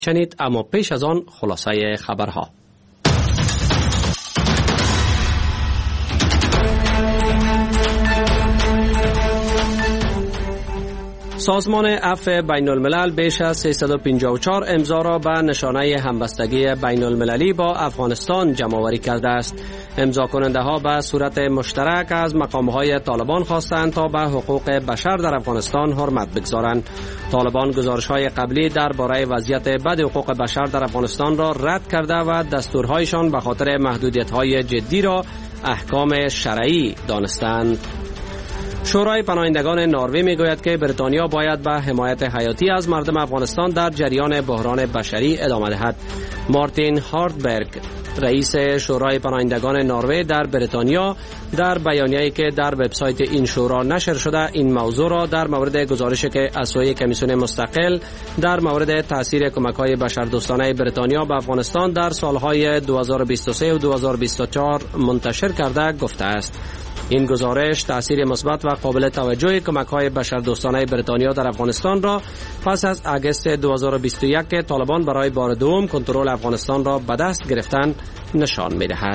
شنید، اما پیش از آن خلاصه خبرها. سازمان عفو بین الملل بیش از 354 امضا را به نشانه همبستگی بین المللی با افغانستان جمع‌آوری کرده است. امضا کننده ها به صورت مشترک از مقام‌های طالبان خواستند تا به حقوق بشر در افغانستان حرمت بگذارند. طالبان گزارش‌های قبلی درباره وضعیت بد حقوق بشر در افغانستان را رد کرده و دستورهایشان به خاطر محدودیت‌های جدی را احکام شرعی دانستند. شورای پناهندگان نروژ میگوید که بریتانیا باید به حمایت حیاتی از مردم افغانستان در جریان بحران بشری ادامه دهد. مارتین هارتبرگ، رئیس شورای پناهندگان نروژ در بریتانیا، در بیانیه‌ای که در وبسایت این شورا نشر شده این موضوع را در مورد گزارشی که از سوی کمیسیون مستقل در مورد تاثیر کمک‌های بشردوستانه بریتانیا به افغانستان در سالهای 2023 و 2024 منتشر کرده گفته است. این گزارش تأثیر مثبت و قابل توجه کمک‌های بشردوستانه بریتانیا در افغانستان را پس از آگوست 2021 که طالبان برای بار دوم کنترل افغانستان را به دست گرفتند نشان می‌دهد.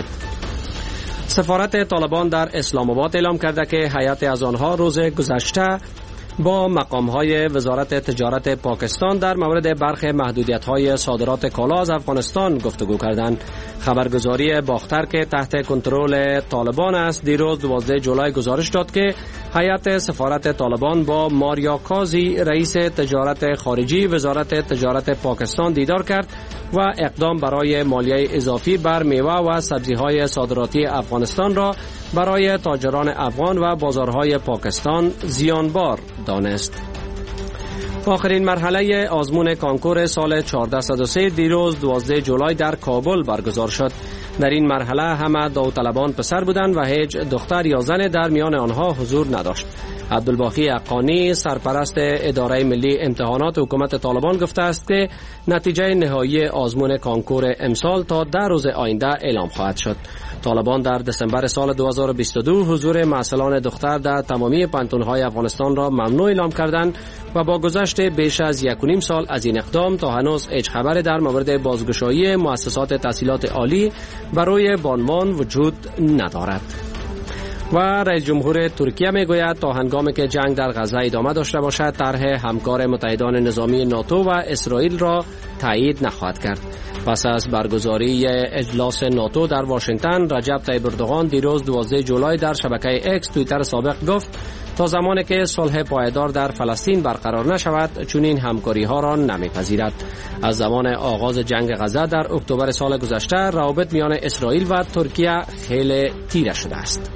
سفارت طالبان در اسلام آباد اعلام کرده که هیئت از آنها روز گذشته با مقام‌های وزارت تجارت پاکستان در مورد برخی محدودیت‌های صادرات کالا از افغانستان گفتگو کردند. خبرگزاری باختر که تحت کنترل طالبان است دیروز 12 جولای گزارش داد که هیئت سفارت طالبان با ماریا کازی، رئیس تجارت خارجی وزارت تجارت پاکستان دیدار کرد و اقدام برای مالیه اضافی بر میوه و سبزی‌های صادراتی افغانستان را برای تاجران افغان و بازارهای پاکستان زیانبار دانست. آخرین مرحله آزمون کانکور سال 1403 دیروز 12 جولای در کابل برگزار شد. در این مرحله همه داوطلبان پسر بودند و هیچ دختر یا زن در میان آنها حضور نداشت. عبدالباقی حقانی، سرپرست اداره ملی امتحانات حکومت طالبان گفته است که نتیجه نهایی آزمون کانکور امسال تا 10 روز آینده اعلام خواهد شد. طالبان در دسامبر سال 2022 حضور محصلان دختر در تمامی پانتون‌های افغانستان را ممنوع اعلام کردند و با گذشت بیش از 1.5 سال از این اقدام تا هنوز هیچ خبری در مورد بازگشایی مؤسسات تحصیلات عالی برای بانوان وجود ندارد. و رئیس جمهور ترکیه میگوید تا هنگامی که جنگ در غزه ادامه داشته باشد طرح همکار متحدان نظامی ناتو و اسرائیل را تایید نخواهد کرد. پس از برگزاری اجلاس ناتو در واشنگتن، رجب طیب اردوغان دیروز 12 جولای در شبکه اکس توییتر سابق گفت تا زمانی که صلح پایدار در فلسطین برقرار نشود چنین همکاری ها را نمیپذیرد. از زمان آغاز جنگ غزه در اکتبر سال گذشته روابط میان اسرائیل و ترکیه خیلی تیره شده است.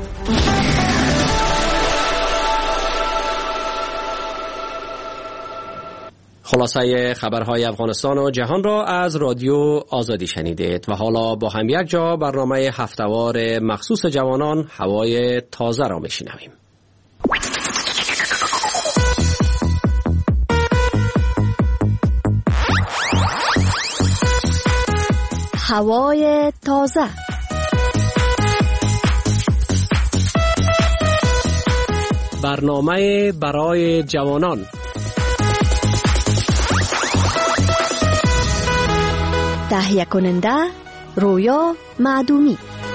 خلاصه خبرهای افغانستان و جهان را از رادیو آزادی شنیدید و حالا با هم یک جا برنامه هفته‌وار مخصوص جوانان هوای تازه را میشنویم. هوای تازه. برنامه برای جوانان. تهیه کننده رویا معدومی.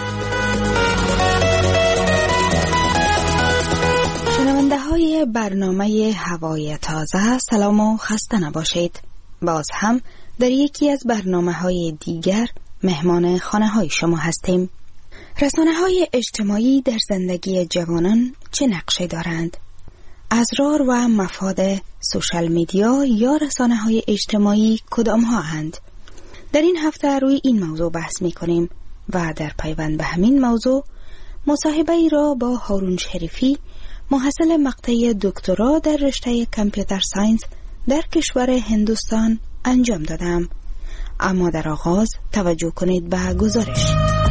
شنونده های برنامه هوای تازه سلام و خسته نباشید. باز هم در یکی از برنامه های دیگر مهمان خانه های شما هستیم. رسانه های اجتماعی در زندگی جوانان چه نقشی دارند؟ اسرار و مفاد سوشال میدیا یا رسانه های اجتماعی کدام ها هستند؟ در این هفته روی این موضوع بحث می کنیم و در پیوند به همین موضوع مصاحبه ای را با هارون شریفی، محصل مقطع دکترا در رشته کامپیوتر ساینس در کشور هندوستان انجام دادم. اما در آغاز توجه کنید به گزارش.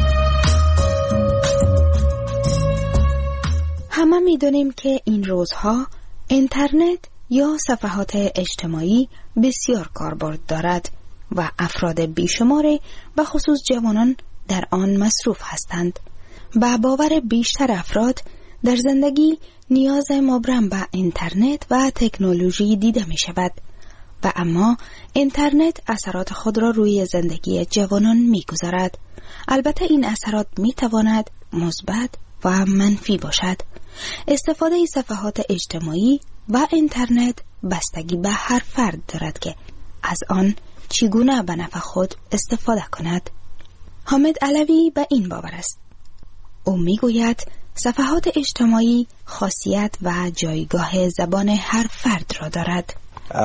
همه می دانیم که این روزها اینترنت یا صفحات اجتماعی بسیار کاربرد دارد و افراد بیشماری به خصوص جوانان در آن مصروف هستند. به باور بیشتر افراد در زندگی نیاز مبرم به اینترنت و تکنولوژی دیده می شود و اما اینترنت اثرات خود را روی زندگی جوانان می‌گذارد. البته این اثرات می‌تواند مثبت و منفی باشد. استفاده صفحات اجتماعی و اینترنت بستگی به هر فرد دارد که از آن چگونه به نفع خود استفاده کند. حامد علوی به این باور است. او میگوید صفحات اجتماعی خاصیت و جایگاه زبان هر فرد را دارد.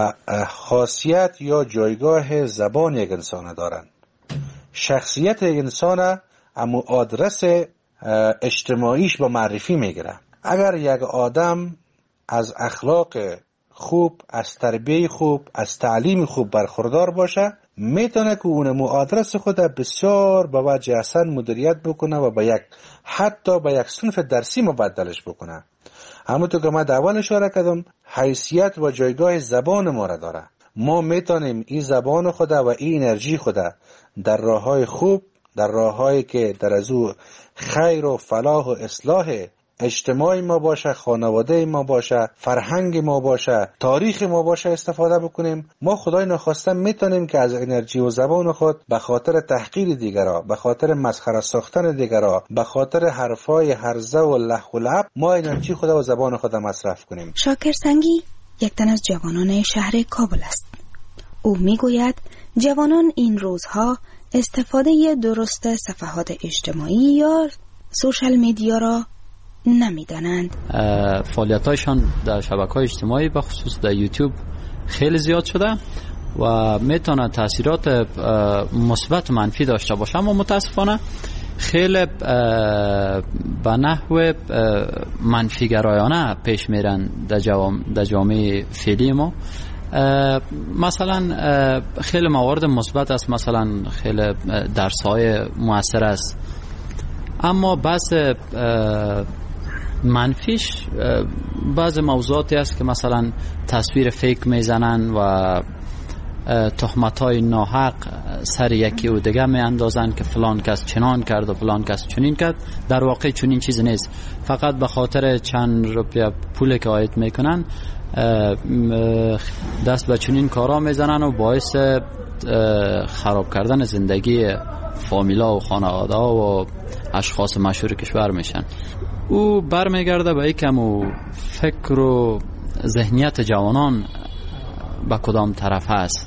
خاصیت یا جایگاه زبان یک انسان دارند. شخصیت یک انسان اما آدرس اجتماعیش با معرفی میگیره. اگر یک آدم از اخلاق خوب، از تربیه خوب، از تعلیم خوب برخوردار باشه، میتونه که اون آدرس خود بسیار به وجه احسن مدیریت بکنه و حتی به یک صنف درسی مبدلش بکنه. همونطور که من در اول اشاره کردم، حیثیت و جایگاه زبان ما را داره. ما میتونیم این زبان خود و این انرژی خود در راههای خوب، در راههایی که در از او خیر و فلاح و اصلاح اجتماعی ما باشه، خانواده ما باشه، فرهنگ ما باشه، تاریخ ما باشه استفاده بکنیم. ما خدای نخواسته میتونیم که از انرژی و زبان خود به خاطر تحقیر دیگرها، به خاطر مسخره ساختن دیگرها، به خاطر حرفای هرزه و لح و لعب ما انرژی خود و زبان خود مصرف کنیم. شاکر سنگی یک تن از جوانان شهر کابل است. او میگوید جوانان این روزها استفاده درست صفحات اجتماعی یا سوشال میدیا را نمیدانند. فعالیتایشان در شبکه‌های اجتماعی به خصوص در یوتیوب خیلی زیاد شده و میتونه تاثیرات مثبت منفی داشته باشه، اما متاسفانه خیلی به نحو منفی گرایانه پیش میرن در جامعه فعلی ما. مثلا خیلی موارد مثبت است، مثلا خیلی درس‌های مؤثر است، اما بس منفیش بعض موضوعاتی است که مثلا تصویر فیک میزنن و تهمت‌های ناحق سر یکی و دیگه میاندازن که فلان کس چنان کرد و فلان کس چنین کرد. در واقع چنین چیزی نیست، فقط به خاطر چند روپیه پولی که عاید میکنن دست به چنین کارا میزنن و باعث خراب کردن زندگی فامیلا و خانواده و اشخاص مشهور کشور میشن. او برمیگرده به یکم و فکر و ذهنیت جوانان به کدام طرف هست.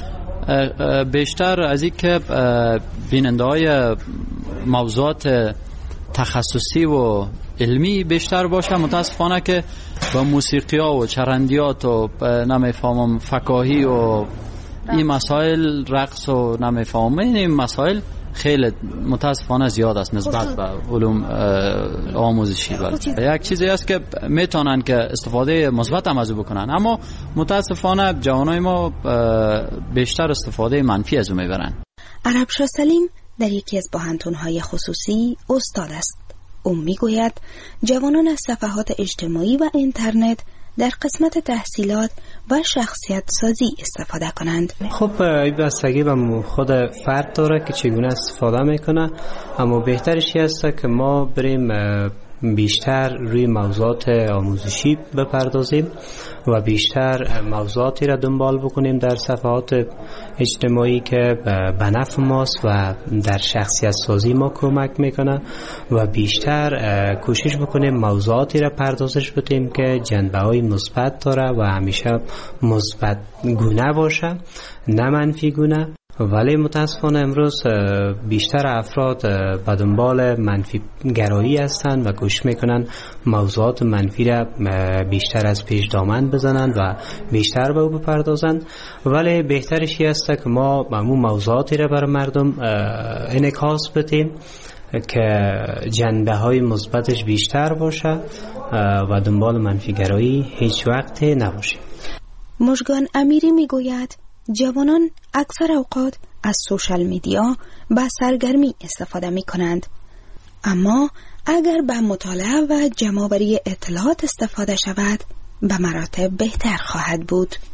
بیشتر از این که بیننده های موضوعات تخصصی و علمی بیشتر باشه، متاسفانه که با موسیقی ها و چرندیات و نمیفهمم فکاهی و این مسائل، رقص و نمیفهمم این مسائل خیلی متاسفانه زیاد است نسبت به علوم آموزشی. یک چیزی است که میتونن که استفاده مثبت هم از او بکنن، اما متاسفانه جوانای ما بیشتر استفاده منفی از او میبرن. عربشاه سلیم در یکی از پوهنتون‌های خصوصی استاد است. او میگوید جوانان از صفحات اجتماعی و اینترنت در قسمت تحصیلات و شخصیت سازی استفاده کنند. خب این بستگی به خود فرد داره که چگونه استفاده میکنه، اما بهترش است که ما بریم بیشتر روی موضوعات آموزشی بپردازیم و بیشتر موضوعاتی را دنبال بکنیم در صفحات اجتماعی که به نفع ماست و در شخصیت سازی ما کمک میکنه و بیشتر کوشش بکنیم موضوعاتی را پردازش بدیم که جنبه‌های مثبت داره و همیشه مثبت گونه باشه، نه منفی گونه. ولی متاسفانه امروز بیشتر افراد به دنبال منفی گرایی هستند و کوشش میکنن موضوعات منفی را بیشتر از پیش دامن بزنن و بیشتر به او بپردازند. ولی بهترش است که ما همون موضوعاتی را برای مردم انعکاس بدیم که جنبه های مثبتش بیشتر باشه و دنبال منفی گرایی هیچ وقت نباشه. مژگان امیری میگوید جوانان اکثر اوقات از سوشال میدیا با سرگرمی استفاده می کنند، اما اگر به مطالعه و جمع‌آوری اطلاعات استفاده شود به مراتب بهتر خواهد بود.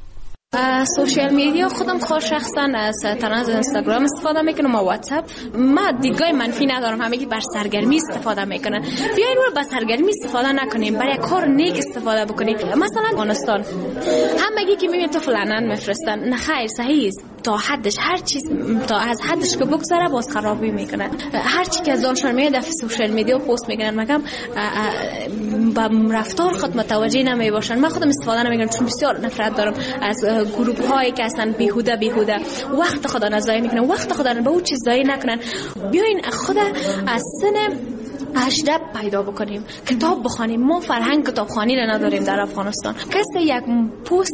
سوشیال میدیا خودم خود شخصا از تنها اینستاگرام استفاده میکنم و واتساپ. ما دیدگاه منفی ندارم، همگی بر سرگرمی استفاده میکنن. بیاین رو بر سرگرمی استفاده نکنیم، برای کار نیک استفاده بکنیم. مثلا افغانستان همگی که میبینید تو فلانن میفرستن، نه خیر، صحیح است تا حدش، هر چیز تا از حدش که بگذره باز خرابی میکنن. هر چی که از آنشان میاد در سوشیال میدیا پست میکنن، مگم با رفتار خود متوجه نمیباشن. من خودم استفاده نمیکنم چون بسیار نفرت دارم از گروه هایی که اصلا بیهوده وقت خود را ضایع میکنن، وقت خود را به اون چیز ضایع نکنن. بیاین خود از سن 18 پیدا بکنیم، کتاب بخونیم. ما فرهنگ کتابخوانی را نداریم در افغانستان. کسی یک پست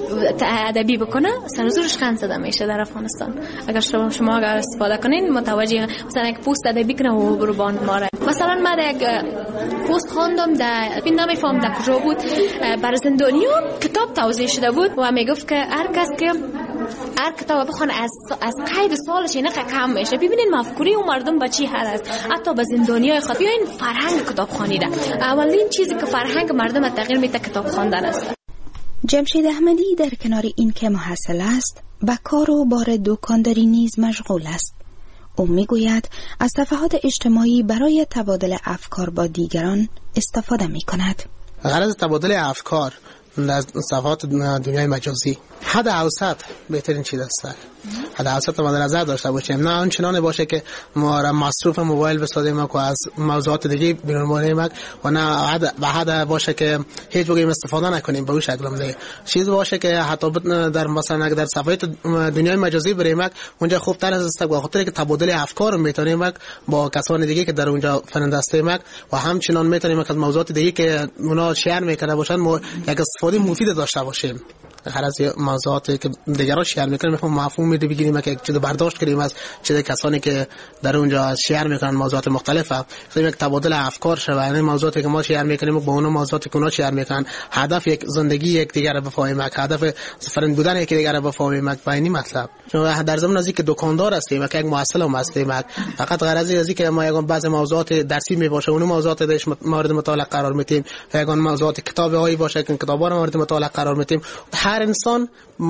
ادبی بکنه سر زورش خند زده میشه در افغانستان. اگر شما اگر استفاده کنین متوجه، مثلا یک پست ادبی کنه و برو باند ماره. مثلا من یک پست خواندم در نمیفهم در کجا بود، بر زندانیان کتاب توزیع شده بود و میگفت که هر کس که هر کتاب بخونه از قید سالش اینه کم میشه. ببینید مفکوره اون مردم به چی حد است. حتی به زندانیای خود بیاین فرهنگ کتابخوانی ده. اولین چیزی که فرهنگ مردم تغییر میده کتاب خواندن است. جمشید احمدی در کنار این که محصل است، به کار و بار دکانداری نیز مشغول است. او میگوید از صفحات اجتماعی برای تبادل افکار با دیگران استفاده میکند. غرض تبادل افکار در صفحات دنیای مجازی حد اوسط بهترین چیز است. حد اوسط ما در نظر داشته باشیم، نه آنچنان باشه که ما را مصروف موبایل بسازیم و از موضوعات دیگه بیرون بانیم و نه حد باشه که هیچ وقت استفاده نکنیم به اون شکل. دیگه چیز باشه که حتی در مثلا در صفحات دنیای مجازی بریم اونجا خوب تر است به خاطر که تبادل افکار میتونیم با کسان دیگه که در اونجا فرند هستیم و همچنان میتونیم از موضوعات دیگه که اونا شیر میکنه باشن ما یک استفاده مفید داشته باشیم. هر از موضوعاتی که دیگران شیر میکنن میخوام مفهوم میده بگیریم که یک چیز برداشت کنیم از چیز کسانی که در اونجا شیر میکنن موضوعات مختلفه. خیلی یک تبادل افکار شوه، یعنی موضوعاتی که ما شیر میکنیم با اون موضوعاتی که اونا شیر میکنن، هدف یک زندگی یک دیگر رو بفهمیم، هدف فرند بودن یک دیگر رو بفهمیم. با این مطلب چون در زمان ازی که دکاندار هستیم که یک محصل هم هستیم، فقط غرض ازی که ما یگان بعضی موضوعات درسی میباشه اون موضوعات درش مورد مطالعه قرار میدیم، یگان موضوعات کتابی باشه که کتابا رو مورد مطالعه قرار میدیم. هر انسان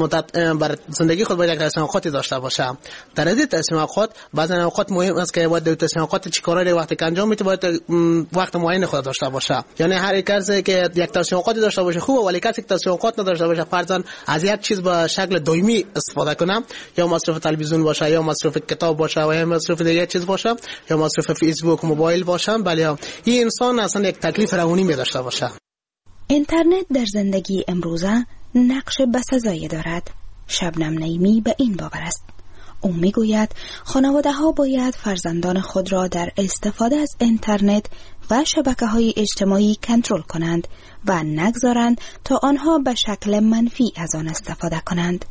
بر زندگی خود باید یک تصمیم خودی داشته باشه. در این تصمیم خود بعضی اوقات مهم است که باید تصمیم خود چی کاری وقتی که انجام میده باید وقت معین خود داشته باشه. یعنی هر کسی که یک تصمیم خودی داشته باشه خوبه، ولی کسی که تصمیم خود نداشته باشه فرضاً از یک چیز به شکل دائمی استفاده کنه، یا مصرف تلویزیون باشه یا مصرف کتاب باشه و یا مصرف دیگه چیز باشه یا مصرف فیسبوک موبایل باشه، بله این انسان اصلا یک تکلیف روانی می داشته باشه. اینترنت در زندگی امروزه نقش بسزایی دارد. شبنم نعیمی به این باور است. او میگوید خانواده ها باید فرزندان خود را در استفاده از اینترنت و شبکه‌های اجتماعی کنترل کنند و نگذارند تا آنها به شکل منفی از آن استفاده کنند.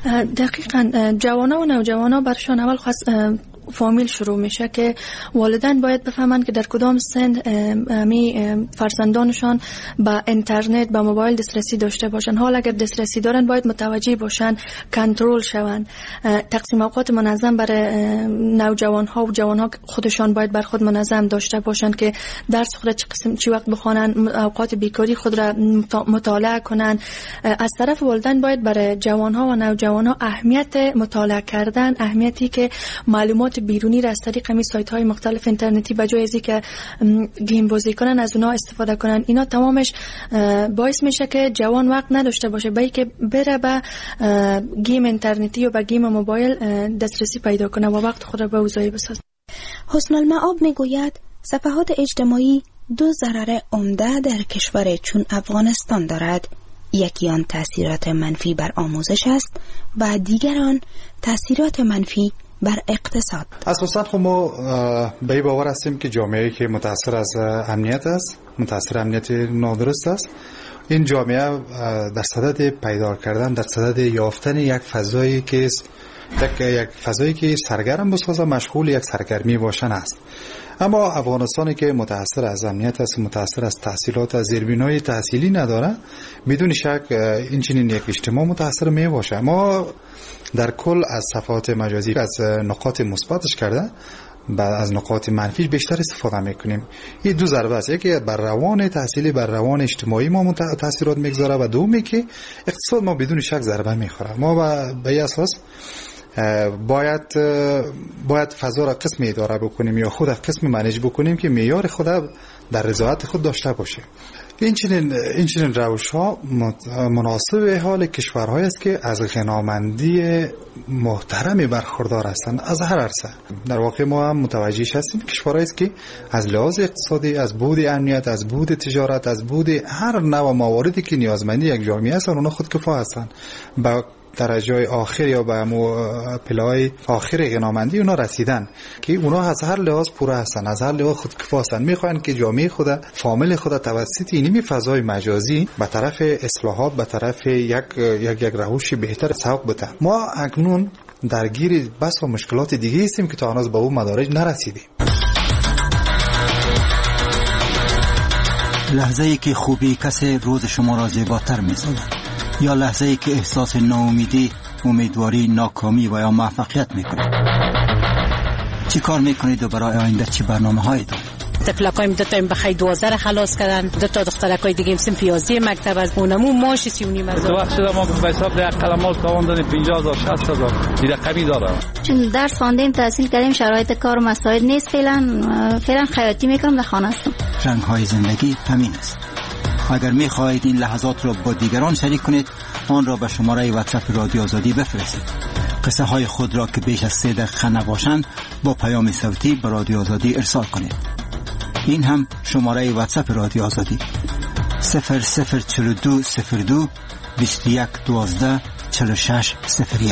دقیقاً جوانان و نوجوانان برشان اول فامیل شروع میشه که والدین باید بفهمند که در کدام سن فرزندانشان با اینترنت با موبایل دسترسی داشته باشن. حالا اگر دسترسی دارن باید متوجه باشن، کنترل شون. تقسیم اوقات منظم برای نوجوان ها و جوان ها خودشان باید بر خود منظم داشته باشن که درس خود چی وقت بخوانن، اوقات بیکاری خود را مطالعه کنن. از طرف والدین باید برای جوان ها و نوجوان ها اهمیت مطالعه کردن، اهمیتی که معلومات بیرونی را از طریق همین سایت های مختلف اینترنتی به جای ازی که گیم بازی کنن از اونها استفاده کنن. اینا تمامش باعث میشه که جوان وقت نداشته باشه برای که بره به گیم اینترنتی و به گیم موبایل دسترسی پیدا کنه و وقت خود را به اوضاعی بسازه. حسن المعاب میگوید صفحات اجتماعی دو ضرر عمده در کشور چون افغانستان دارد. یکی آن تاثیرات منفی بر آموزش است و دیگر آن تاثیرات منفی بر اقتصاد. اساساً خب ما به این باور هستیم که جامعه‌ای که متأثر از امنیت است، متأثر امنیت نادرست است، این جامعه در صدد پیدا کردن، در صدد یافتن یک فضایی که سرگرم بسازه، مشغول یک سرگرمی باشن است. اما افغانستانی که متأثر از امنیت است، متأثر از تحصیلات، از زیربنای تحصیلی نداره، بدون شک این چنین یک اجتماع متأثر می باشه. ما در کل از صفحات مجازی از نقاط مثبتش کرده از نقاط منفیش بیشتر استفاده میکنیم. این دو ضربه است، یکی بر روان تحصیلی، بر روان اجتماعی ما تاثیرات میگذاره و دومی که اقتصاد ما بدون شک ضربه میخوره. ما به این اساس باید فضا را قسم اداره بکنیم یا خود قسم منیج بکنیم که معیار خود در رضایت خود داشته باشه. این چنین روش ها مناسب حال کشورهایی است که از غنامندی محترمی برخوردار هستند از هر عرصه. در واقع ما هم متوجه هستیم کشورهایی است که از لحاظ اقتصادی، از بود امنیت، از بود تجارت، از بود هر نوع مواردی که نیازمندی یک جامعه هستند اونا خودکفا هستند. با درجه آخر یا به پله‌های آخر غنامندی اونا رسیدن که اونا از هر لحاظ پوره هستن، از هر لحاظ خودکفا هستن. میخوان که جامعه خود، فامیل خود توسط اینمی فضای مجازی به طرف اصلاحات، به طرف یک روش بهتر سوق بده. ما اکنون درگیر بس و مشکلات دیگه هستیم که تا هنوز به اون مدارج نرسیدیم. لحظه‌ای که خوبی کسی روز شما را زیباتر می‌سازد، یا لحظه‌ای که احساس ناامیدی، امیدواری، ناکامی و یا موفقیت می‌کنید. چی کار می‌کنید و برای آینده چی برنامه‌هایی دارید؟ تفلقایم دو تا بخای 12 خلاص کردن، دو تا دخترکای دیگه هم سنف 11 مکتب از اونمو ماش 3.5 وقت شده ما به حساب یک قلمال تاوان دادیم 50000 60000 این رقمی داره. چون درس خواندیم، تحصیل کردیم، شرایط کار و مسائل نیست، فعلا خیاطی میکنم، در خانه هستم. رنگ‌های زندگی همین است. اگر می‌خواهید این لحظات را با دیگران شریک کنید، آن را به شماره واتساپ رادیو آزادی بفرستید. قصه های خود را که بیش از 3 دقیقه نباشند با پیام صوتی به رادیو آزادی ارسال کنید. این هم شماره واتساپ رادیو آزادی 004202 2112 4601.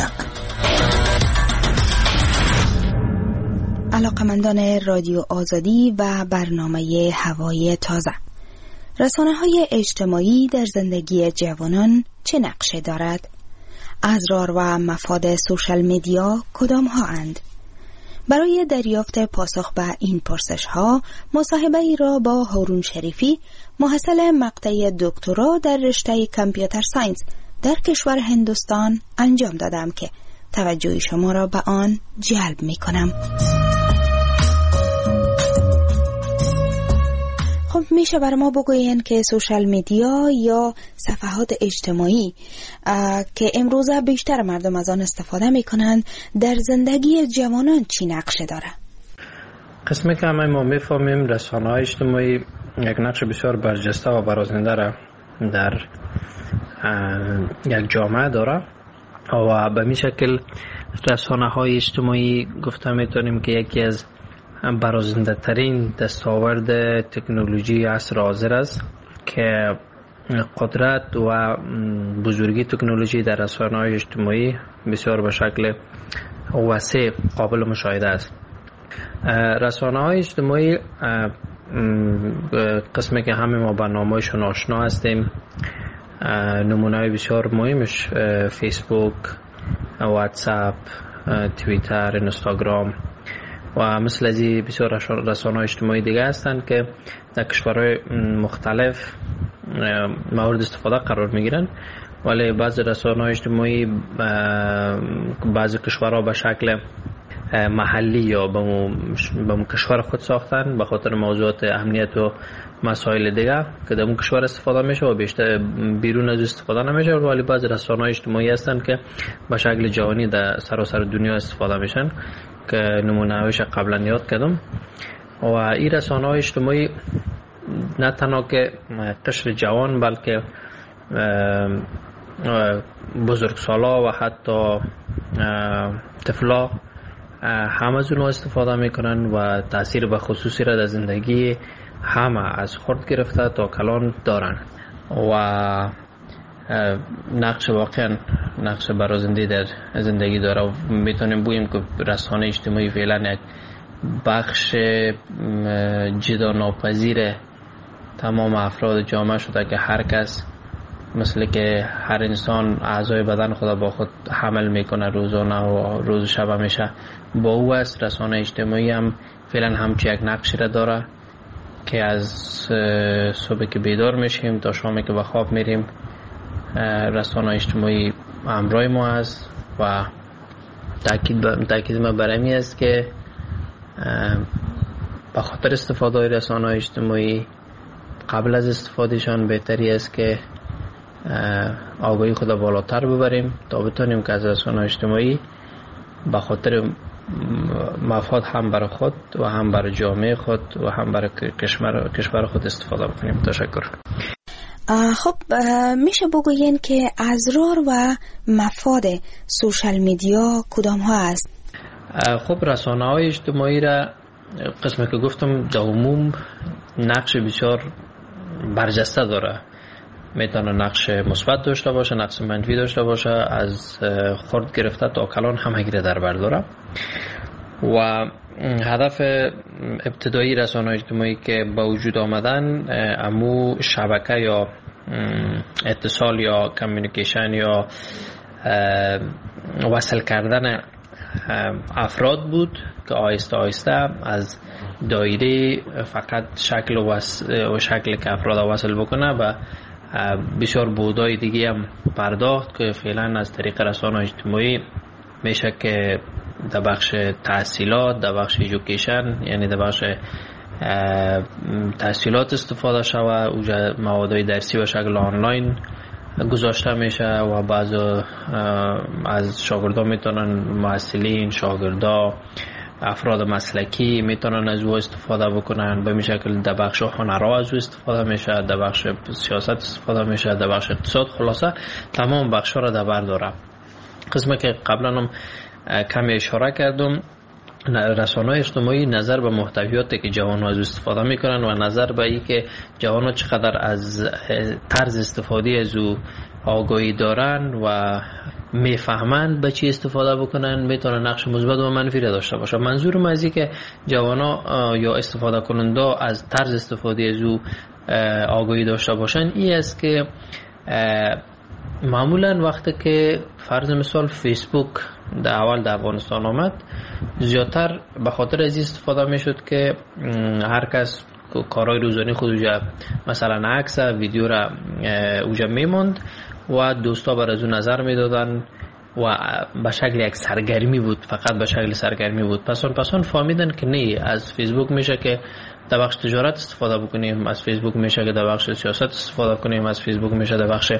علاقمندان رادیو آزادی و برنامه هوای تازه، رسانه‌های اجتماعی در زندگی جوانان چه نقشی دارد؟ اضرار و مفاد سوشال میدیا کدام ها اند؟ برای دریافت پاسخ به این پرسش ها مصاحبه ای را با هارون شریفی، محصل مقطع دکترا در رشته کامپیوتر ساینس در کشور هندوستان انجام دادم که توجه شما را به آن جلب می کنم. خب میشه بر ما بگوین که سوشال میدیا یا صفحات اجتماعی که امروزه بیشتر مردم از آن استفاده میکنند در زندگی جوانان چی نقشه داره؟ قسمی که همه ما میفهمیم رسانه‌های اجتماعی یک نقش بسیار برجسته و برازنده را در یک جامعه داره و به این شکل رسانه‌های اجتماعی گفته میتونیم که یکی از برازنده ترین دستاورد تکنولوژی عصر حاضر است که قدرت و بزرگی تکنولوژی در رسانه‌های اجتماعی بسیار به شکل وسیع قابل مشاهده است. رسانه‌های اجتماعی قسمی که همه ما با نامه‌شون آشنا هستیم، نمونه‌های بسیار مهمش فیسبوک، واتساپ، توییتر، اینستاگرام و مثل از این بسیار رسانه‌های اجتماعی دیگه هستند که در کشورهای مختلف مورد استفاده قرار میگیرن، ولی بعضی رسانه‌های اجتماعی بعضی کشورها به شکل محلی یا به کشور خود ساختن به خاطر موضوعات امنیت و مسائل دیگه که در اون کشور استفاده میشه و بیشتر بیرون از استفاده نمیشه، ولی بعضی رسانه‌های اجتماعی هستند که به شکل جهانی در سراسر دنیا استفاده میشن که نمونه‌هاش قبلا یاد کردم. و این رسانه‌های اجتماعی نه تنها که قشر جوان بلکه بزرگسالا و حتی طفلا همه از اونها استفاده میکنن و تاثیر به خصوصی را در زندگی همه از خرد گرفته تا کلان دارن و نقش واقعا نقش برازنده در زندگی داره و میتونیم بگیم که رسانه اجتماعی فعلا یک بخش جدا ناپذیر تمام افراد جامعه شده که هر کس مثل که هر انسان اعضای بدن خود با خود حمل میکنه روزانه و روز شب همیشه با او است. رسانه اجتماعی هم فعلا همچی یک نقشی را داره که از صبح که بیدار میشیم تا شامی که به خواب میریم رسانه اجتماعی همراه ما است و تاکید ما بر این است که به خاطر استفاده رسانه‌های اجتماعی قبل از استفادهشان بهتری است که آگاهی خود بالاتر ببریم تا بتونیم که از رسانه‌های اجتماعی به خاطر مفاد هم برای خود و هم برای جامعه خود و هم برای کشور خود استفاده بکنیم. تشکر. خب میشه بگوین که اضرار و مفاد سوشال میدیا کدام ها است؟ خب رسانه‌های اجتماعی را قسمی که گفتم در عموم نقش بسیار برجسته داره. میتونه نقش مثبت داشته باشه، نقش منفی داشته باشه، از خرد گرفته تا کلان همگی در بر داره. و هدف ابتدایی رسانه‌های اجتماعی که به وجود آمدن امو شبکه یا اتصال یا کمیونیکیشن یا وصل کردن افراد بود که آهسته آهسته از دایره فقط شکل که افراد وصل بکنه و بسیار بودای دیگه هم پرداخت که فعلا از طریق رسانه‌های اجتماعی میشه که در بخش تحصیلات، در بخش ایژوکیشن یعنی در بخش تحصیلات استفاده شود. اوجا موادهای درسی به شکل آنلاین گذاشته میشه و بعض از شاگردان میتونن، محصلین، شاگردا، افراد مسلکی میتونن از او استفاده بکنن. به این شکل در بخش هنرها از او استفاده میشه، در بخش سیاست استفاده میشه، در بخش اقتصاد. خلاصه تمام بخش‌ها را در بر داره. قسمی که قبلا هم کمی اشاره کردم، رسانه‌های اجتماعی نظر به محتویاتی که جوان‌ها از استفاده میکنن و نظر به این که جوان‌ها چقدر از طرز استفاده از او آگاهی دارن و میفهمند به چی استفاده بکنن، میتونه نقش مثبت و منفی را داشته باشه. منظورم از این که جوان‌ها یا استفاده کننده از طرز استفاده از او آگاهی داشته باشن این است که معمولا وقتی که فرض مثال فیسبوک در اول در افغانستان آمد، زیادتر به خاطر از استفاده میشد که هر کس کارهای روزانه خود اوجا مثلا عکس ویدیو را اوجا میموند و دوستا بر از اون نظر میدادن و به شکل یک سرگرمی بود، فقط به شکل سرگرمی بود. پسان فهمیدن که نه، از فیسبوک میشه که در بخش تجارت استفاده بکنیم، از فیسبوک میشه که در بخش سیاست استفاده کنیم، از فیسبوک میشه در بخش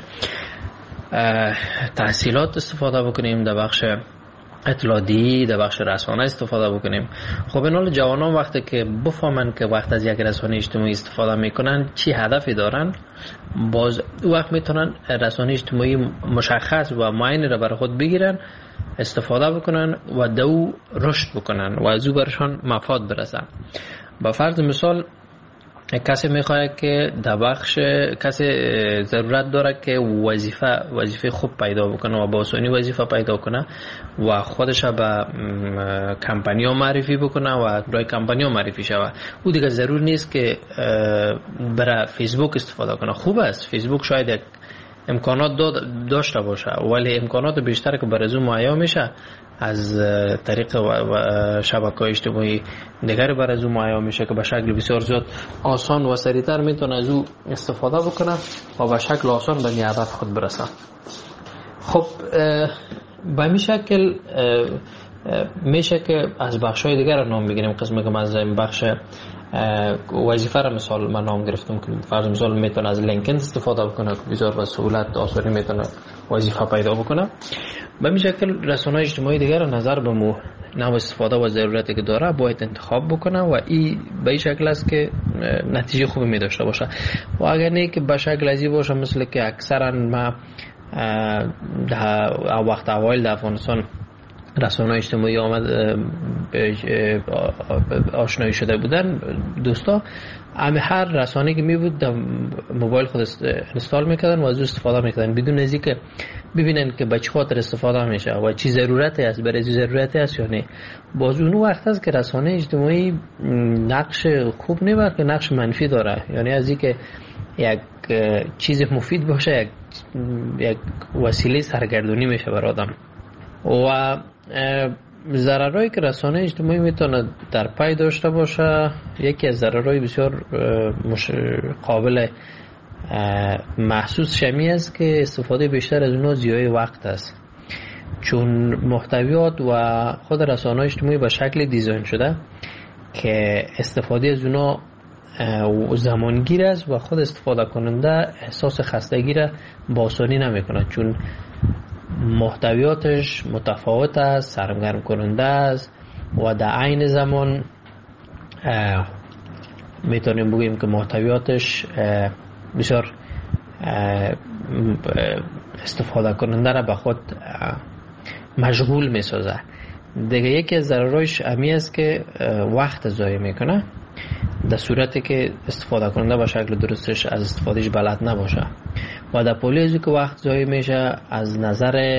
تحصیلات استفاده بکنیم، در بخش اطلاعاتی، در بخش رسانه استفاده بکنیم. خب این حال جوانان وقتی که بفهمن که وقت از یک رسانه اجتماعی استفاده میکنن چی هدفی دارن، باز وقت میتونن رسانه اجتماعی مشخص و معین را برای خود بگیرن، استفاده بکنن و دو رشد بکنن و از او برشان مفاد برسن. با فرض مثال کسی میخواد که در بخش، کسی ضرورت داره که وظیفه خوب پیدا بکنه و با آسانی وظیفه پیدا کنه و خودش به کمپانی‌ها معرفی بکنه و برای کمپانی‌ها معرفی شود. او دیگه ضرور نیست که برای فیسبوک استفاده کنه. خوب است فیسبوک شاید امکانات داشته باشه، ولی امکانات بیشتر که برای او مهیا میشه از طریق شبکه‌های اجتماعی دیگر بر از او مهیا میشه که به شکل بسیار زیاد آسان و سریعتر میتونه از او استفاده بکنه و به شکل آسان به هدف خود برسه. خب به این شکل میشه که از بخش‌های دیگر نام بگیریم. قسمی که از این بخش وظیفه را مثال من نام گرفتم که فرض مثال میتونه از لینکدین استفاده بکنه که بسیار به سهولت آسانی میتونه وظیفه پیدا بکنه. به این شکل رسانه‌های اجتماعی دیگر نظر به نوع استفاده و ضرورتی که داره باید انتخاب بکنه و این به این شکل است که نتیجه خوبی می داشته باشه. و اگر نه که به شکل ازی باشه مثل که اکثرا ما وقت اوایل در افغانستان رسانه‌های اجتماعی آشنایی شده بودن، دوستا هر رسانه‌ای که می بود در موبایل خود اینستال میکردن و از او استفاده میکردن بدون از اینکه ببینن که به چه خاطر استفاده میشه و چی ضرورتی است، برای چی ضرورتی است یا نه. باز اون وقت است که رسانه اجتماعی نقش خوب نه بلکه نقش منفی داره. یعنی از اینکه یک چیز مفید باشه یک وسیله سرگردانی میشه برای آدم. و ضررهایی که رسانه اجتماعی میتونه در پی داشته باشه، یکی از ضررهای بسیار قابل محسوس شمی است که استفاده بیشتر از اونها ضیاع وقت است، چون محتویات و خود رسانه اجتماعی به شکل دیزاین شده که استفاده از اونا زمانگیر است و خود استفاده کننده احساس خستگی را با آسانی نمیکنه، چون محتویاتش متفاوت است، سرگرم کننده است و در عین زمان میتونیم بگیم که محتویاتش بسیار استفاده کننده را به خود مشغول میسازه. دیگه یکی از ضررش امی است که وقت ضایع میکنه، در صورتی که استفاده کننده به شکل درستش از استفادهش بلد نباشه. و در پولی ازی که وقت ضایع میشه از نظر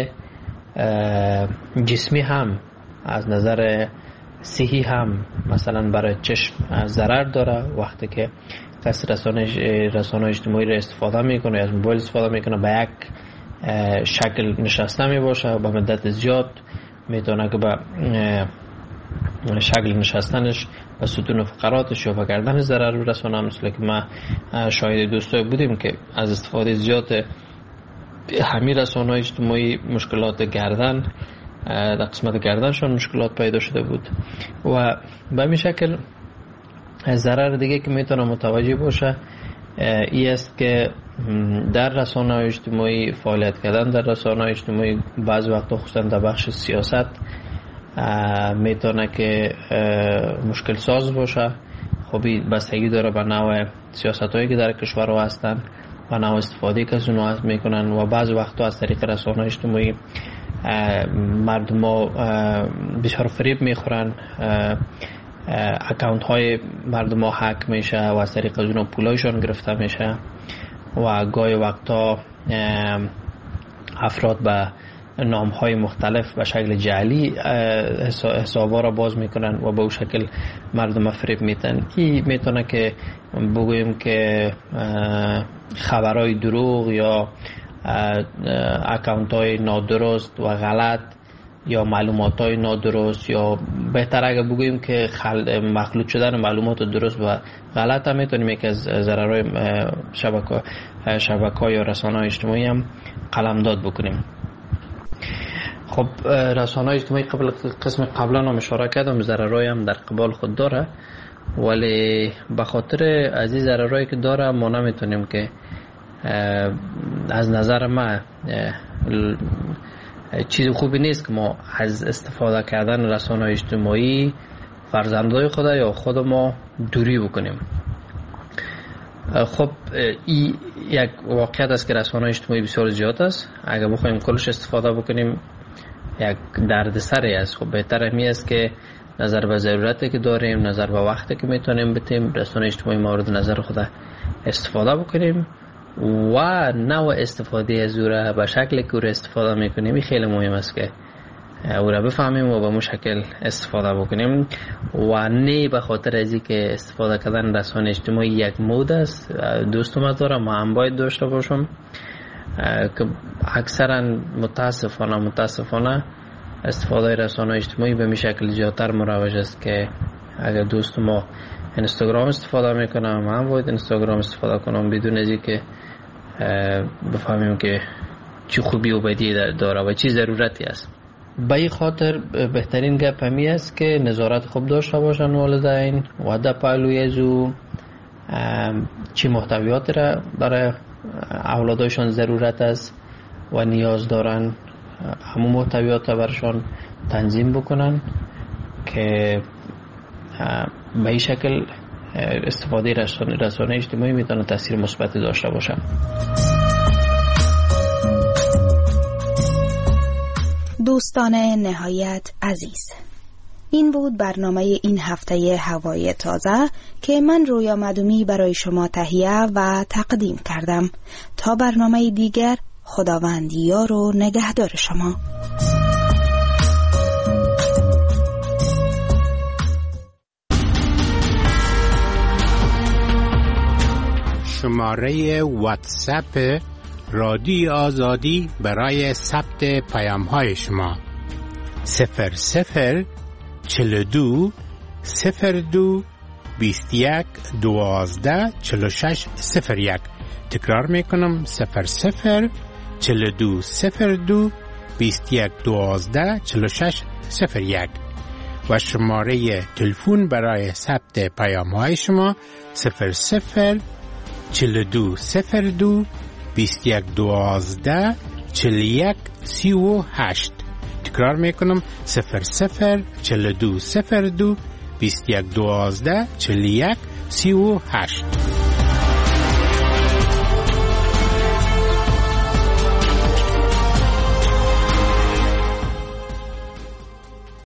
جسمی هم، از نظر صحی هم، مثلا برای چشم ضرر داره. وقتی که کسی رسانه اجتماعی را استفاده میکنه، از موبایل استفاده میکنه، به یک شکل نشسته میباشه و به مدت زیاد میتونه که به شکل نشستنش و ستون فقراتش یا به گردن ضرر برسونه. مثل که ما شاهد دوستای بودیم که از استفاده زیاد همین رسانه اجتماعی مشکلات گردن، در قسمت گردنشان مشکلات پیدا شده بود. و به این شکل ضرر دیگه که میتونه متوجه باشه ای است که در رسانه اجتماعی فعالیت کردن، در رسانه اجتماعی بعض وقتا خصوصا در بخش سیاست میتونه که مشکل ساز باشه. خب بستگی داره به نوع سیاست هایی که در کشور ها هستن و نوع استفاده که از اونها میکنن. و بعض وقتا از طریق رسانه اجتماعی مردم ها بسیار فریب میخورن، اکاونت های مردم ها هک میشه و از طریق از اونها پولایشان گرفته میشه و گاهی وقتا افراد به نام های مختلف به شکل جعلی حسابا را باز میکنن و به اون شکل مردم فریب میتن. این میتونه که بگویم که خبرهای دروغ یا اکاونت های نادرست و غلط یا معلومات های نادرست، یا بهتر اگه بگویم که مخلوط شدن معلومات درست و غلط هم میتونیم یکی از ضررهای شبکه‌های یا رسانه‌های اجتماعی هم قلمداد بکنیم. خب رسانه‌های اجتماعی قبلا هم اشاره کردم ضررهای هم در قبال خود داره، ولی به خاطر از این ضررهایی که داره ما نمیتونیم که از نظر ما چیز خوبی نیست که ما از استفاده کردن رسانه‌های اجتماعی فرزندای خدا یا خود ما دوری بکنیم. خب این یک واقعیت است که رسانه‌های اجتماعی بسیار زیاد است. اگر بخوایم کلش استفاده بکنیم یک دردسری است. خب بهتر می است که نظر به ضرورتی که داریم، نظر به وقتی که میتونیم بتیم، رسانه‌های اجتماعی مورد نظر خدا استفاده بکنیم و نوع استفاده از او را به شکلی که او را استفاده میکنیم این خیلی مهم است که او را بفهمیم و به اون شکل استفاده بکنیم و نه به خاطر از اینکه استفاده کردن رسانه اجتماعی یک مود است. دوستم دارم ما هم باید داشته باشم که اکثرا متاسفانه استفاده رسانه اجتماعی به این شکل زیادتر مروج است که اگر دوست ما اینستاگرام استفاده میکنم من باید اینستاگرام استفاده کنم بدون از اینکه بفهمیم که چی خوبی و بدی داره و چی ضرورتی است. به این خاطر بهترین گپ همی است که نظارت خوب داشته باشن والدین و در پهلوی از او چی محتویات را برای اولادشان ضرورت است و نیاز دارن همون محتویات را برشان تنظیم بکنن که به این شکل استفاده رسانه اجتماعی میتونه تاثیر مثبتی داشته باشه. دوستان نهایت عزیز، این بود برنامه این هفته هوای تازه که من رویا مدومی برای شما تهیه و تقدیم کردم. تا برنامه دیگر، خداوند یار و نگهدار شما. شماره واتساپ رادیو آزادی برای ثبت پیام‌های شما 0042 02 21 12 46 01. تکرار میکنم 0042 02 21 12 46 01. و شماره تلفن برای ثبت پیام‌های شما 00 42 02 21 12 41 38. تکرار میکنم 00 42 02 21 12 41 38.